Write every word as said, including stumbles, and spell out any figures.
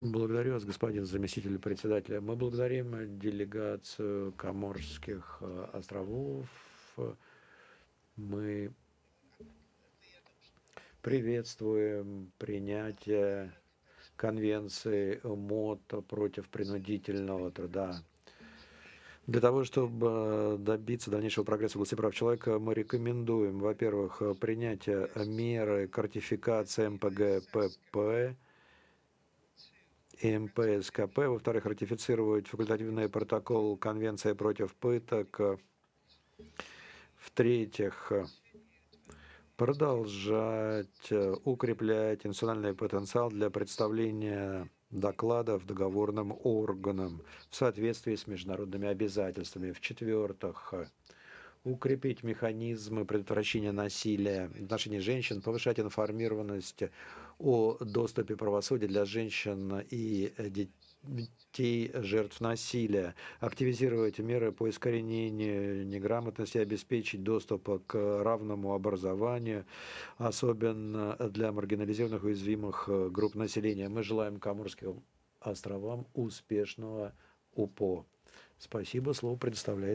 Благодарю вас, господин заместитель председателя. Мы благодарим делегацию Коморских э, островов. Мы приветствуем принятие Конвенции МОД против принудительного труда. Для того, чтобы добиться дальнейшего прогресса в области прав человека, мы рекомендуем, во-первых, принятие меры к ратификации МПГ-ПП и МПСКП, во-вторых, ратифицировать факультативный протокол Конвенции против пыток, в-третьих, продолжать укреплять институциональный потенциал для представления докладов договорным органам в соответствии с международными обязательствами. В-четвертых, укрепить механизмы предотвращения насилия в отношении женщин, повышать информированность о доступе правосудия для женщин и детей, жертв насилия, активизировать меры по искоренению неграмотности, обеспечить доступ к равному образованию, особенно для маргинализированных уязвимых групп населения. Мы желаем Коморским островам успешного УПО. Спасибо, слово предоставляет